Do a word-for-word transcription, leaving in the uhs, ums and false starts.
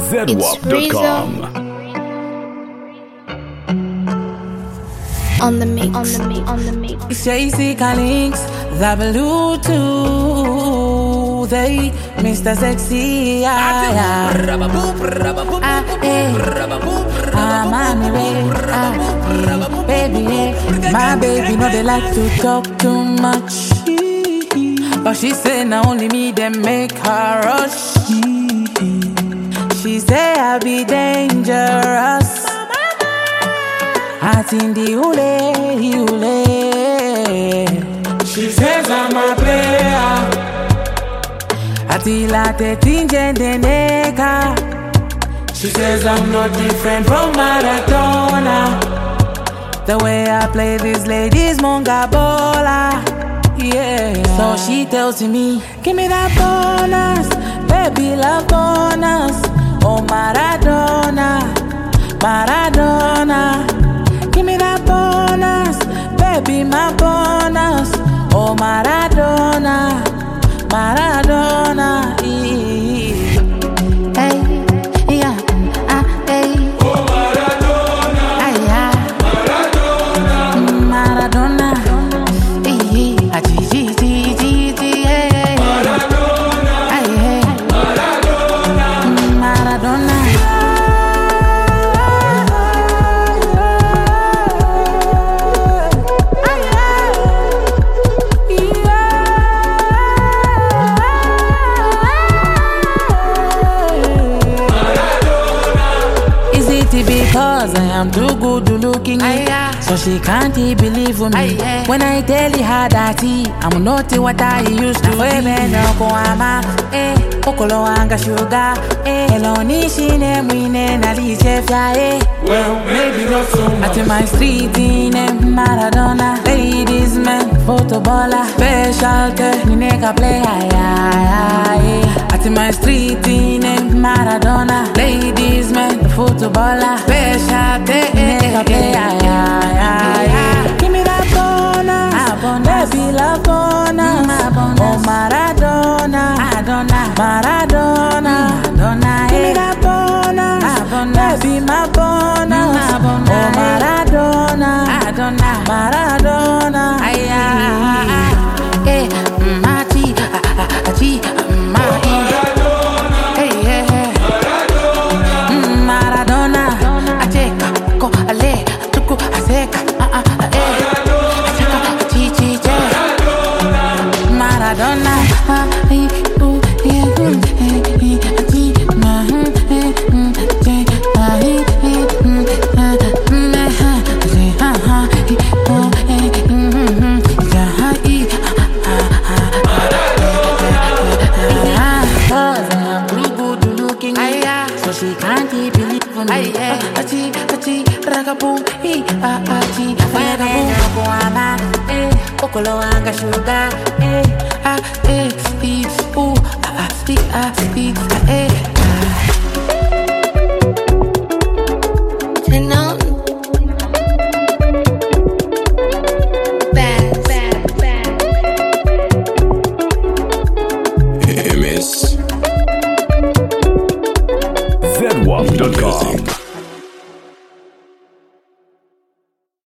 zedwap dot com. On the mix, on the mix, on the mix. Jessica Links, the Bluetooth, they Mister Sexy, ah, ah, eh, ah, mommy, ah, baby, eh. My baby, no, they like to talk too much, but she say now only me, them make her rush. She say I be dangerous. Heart in the ule, ule. She says I'm a player. Atila te tinge deneka. She says I'm not different from Maradona. The way I play these ladies, monga bola. Yeah. So she tells me, give me that bonus, baby love bonus. Oh Maradona, Maradona. Give me that bonus, baby, my bonus. Oh, Maradona, Maradona. Hey, yeah, ah, hey. Oh, Maradona, Ay, yeah. Maradona, Maradona. Hey, ah, G, G, G, G, G, hey. Maradona, Ay, hey. Maradona, Maradona. Because I am too good looking, so she can't believe me when I tell her that I'm not what I used to be. Eh, okolo anga sugar, eh, hello nishine mwine na lichefya, eh. well, maybe not so much. At my street in Maradona, ladies man, photoballer, specialty, nineka play, aye, aye, aye. At my street in Maradona, ladies man, photoballer, specialty, nineka play, aye, aye, aye. Give me that bonus, baby love bonus, oh Maradona, Maradona, Maradona, give me that bonus, baby my bonus, oh Maradona, Maradona, Maradona, ay ay, eh, mati, ati, mati, hey hey, Maradona, ateka, ko ale, tuku aseka, ah ah, eh, ateka, ati ati, Maradona, ah, eh, ooh, eh, ooh, eh, eh, ati, ma, eh, mm, eh, ah, eh, eh, mm, ah, mm, eh, ah, eh, ah, ah, eh, oh, eh, mm, mm, yeah, eh, ah, ah, ah, cause I am too good looking, so she can't believe me. Ati, ati, ragaboom, eh, ah, ati, ragaboom, eh, okolo anga sugar, eh, ah, eh, eh, ooh, ah, ah, eh, ah, eh, ah. Turn on